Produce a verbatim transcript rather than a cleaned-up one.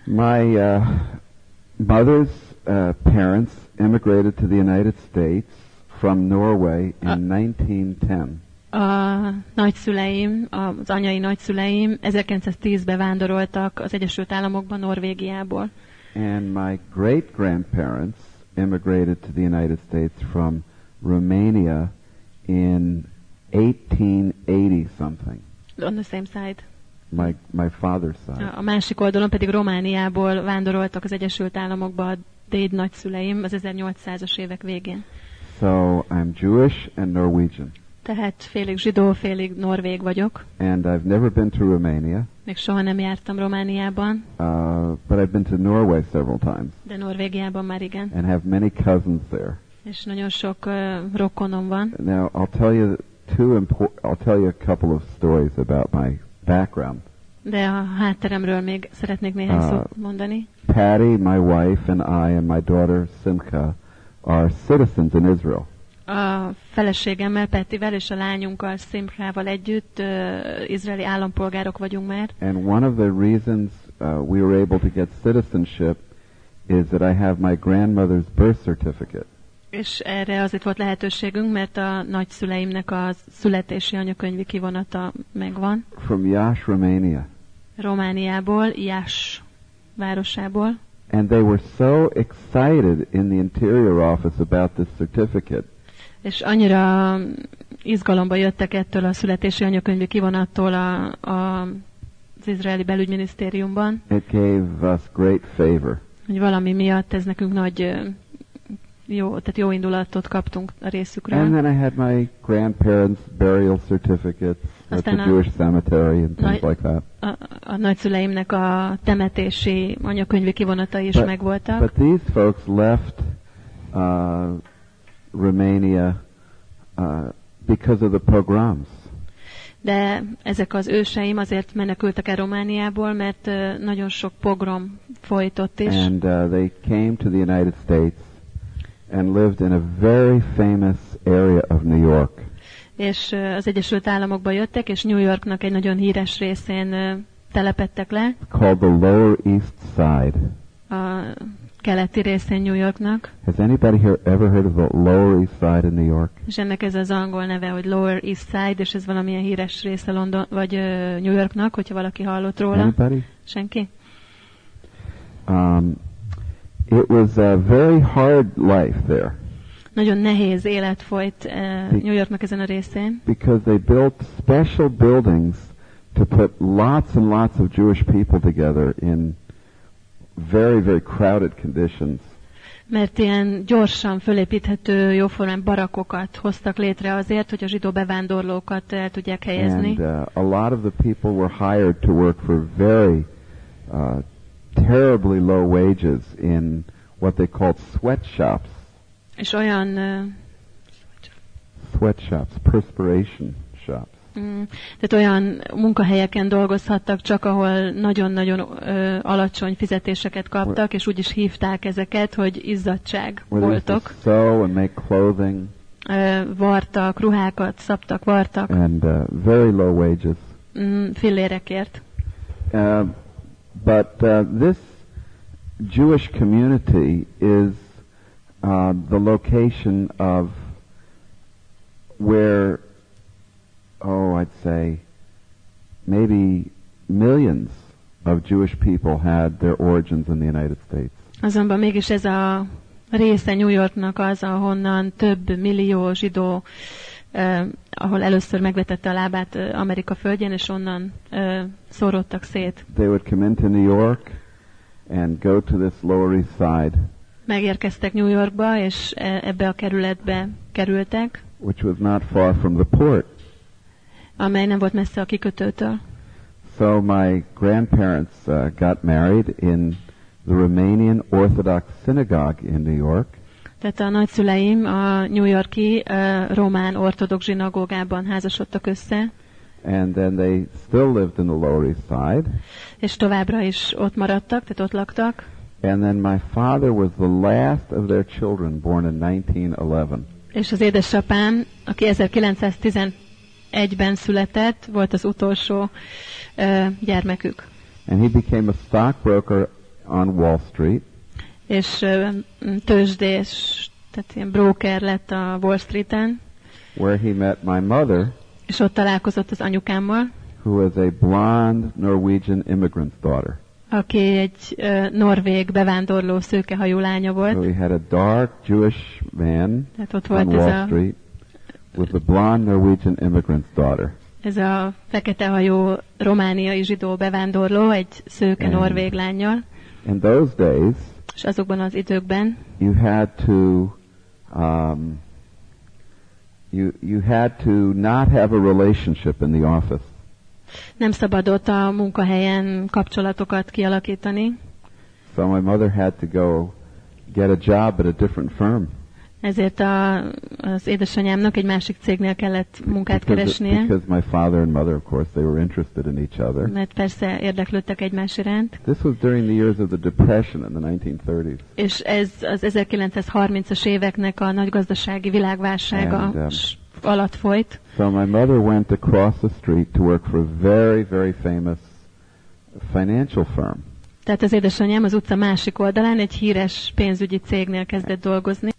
My uh, mother's uh, parents immigrated to the United States from Norway in uh, nineteen ten. A nagyszüleim, az anyai nagyszüleim ezerkilencszáztízben vándoroltak az Egyesült Államokba, Norvégiából. And my great-grandparents immigrated to the United States from Romania in eighteen eighty something. On the same side. My my father's side. A másik oldalon pedig Romániából vándoroltak az Egyesült Államokba a déd nagyszüleim az ezernyolcszázas évek végén. So I'm Jewish and Norwegian. Tehát félig zsidó, félig norvég vagyok. And I've never been to Romania. Még soha nem jártam Romániában. Uh, but I've been to Norway several times. De Norvégiában már igen. And have many cousins there. És nagyon sok uh, rokonom van. Now I'll tell you two important. I'll tell you a couple of stories about my background. De a hátteremről még szeretnék néhány uh, szót mondani. Patty, my wife, and I and my daughter Simcha are citizens in Israel. A feleségemmel, Pettivel és a lányunkkal, Simchával együtt uh, izraeli állampolgárok vagyunk már. And one of the reasons uh, we were able to get citizenship is that I have my grandmother's birth certificate. És erre azért volt lehetőségünk, mert a nagyszüleimnek a születési anyakönyvi kivonata megvan. From Iași, Romania. Romániából, Iași városából. And they were so excited in the interior office about this certificate. És annyira izgalomba jöttek ettől a születési anyakönyvi kivonattól a, a, az izraeli belügyminisztériumban. It gave us great favor. Hogy valami miatt ez nekünk nagy jó, tehát jó indulatot kaptunk a részükről. And then I had my grandparents' burial certificates at the Jewish cemetery and things like that. A, a nagyszüleimnek a temetési anyakönyvi kivonatai is but, megvoltak. But these folks left uh, Romania uh, because of the pogroms. De ezek az őseim azért menekültek el Romániából, mert uh, nagyon sok pogrom folyt ott is. And uh, they came to the United States and lived in a very famous area of New York. És uh, az Egyesült Államokba jöttek, és New Yorknak egy nagyon híres részén uh, telepedtek le. Called the Lower East Side. A keleti részén New Yorknak. Has anybody here ever heard of the Lower East Side in New York? És ennek ez az angol neve, hogy Lower East Side, és ez valamilyen híres része London vagy uh, New Yorknak, hogyha valaki hallott róla. Anybody? Senki? Um, it was a very hard life there. Nagyon nehéz élet folyt uh, New Yorknak ezen a részén. Because they built special buildings to put lots and lots of Jewish people together in very, very crowded conditions. Mert ilyen gyorsan fölépíthető, jóformán barakokat hoztak létre azért, hogy a zsidó bevándorlókat el tudják helyezni. And uh, a lot of the people were hired to work for very uh, terribly low wages in what they called sweatshops. És olyan uh, sweatshops, perspiration shops. Mm, tehát olyan munkahelyeken dolgozhattak csak, ahol nagyon-nagyon ö, alacsony fizetéseket kaptak, és úgy is hívták ezeket, hogy izzadságboltok. Sew and make clothing. Ö, vartak, ruhákat szabtak, vartak. And uh, very low wages. Mm, fillérekért. Uh, but uh, this Jewish community is uh, the location of where oh, I'd say maybe millions of Jewish people had their origins in the United States. Azonban mégis ez a része New Yorknak az, ahonnan több millió zsidó, eh, ahol először megvetette a lábát eh, Amerika földjén, és onnan eh, szóródtak szét. They would come into New York and go to this Lower East Side. Megérkeztek New Yorkba, és ebbe a kerületbe kerültek. Which was not far from the port. Amely nem volt messze a kikötőtől. So my grandparents uh, got married in the Romanian Orthodox Synagogue in New York. Tehát a nagyszüleim a New Yorki uh, román ortodox zsinagógában házasodtak össze. And then they still lived in the Lower East Side. És továbbra is ott maradtak, tehát ott laktak. And then my father was the last of their children born in nineteen eleven. És az édesapám, aki ezerkilencszáztizenegyben született, volt az utolsó uh, gyermekük. And he became a stockbroker on Wall Street. És uh, tőzsdés, tehát ilyen broker lett a Wall Streeten. Where he met my mother. És ott találkozott az anyukámmal. Who was a blonde Norwegian immigrant's daughter. Aki egy uh, norvég bevándorló szőkehajú lánya volt. So he had a dark Jewish man on Wall Street with a blonde Norwegian immigrant's daughter. Ez a fekete-hajú romániai zsidó bevándorló egy szőke and norvég lánnyal. In those days, és azokban az időkben, you had to um, you you had to not have a relationship in the office. Nem szabadott a munkahelyen kapcsolatokat kialakítani. So my mother had to go get a job at a different firm. Ezért a, az édesanyámnak egy másik cégnél kellett munkát because keresnie. It, because my father and mother, of course, they were interested in each other. Mert persze érdeklődtek egymás iránt. This was during the years of the Depression in the nineteen thirties. És ez az ezerkilencszázharmincas éveknek a nagy gazdasági világválsága and, um, alatt folyt. So my mother went across the street to work for a very, very famous financial firm. Tehát az édesanyám az utca másik oldalán egy híres pénzügyi cégnél kezdett dolgozni.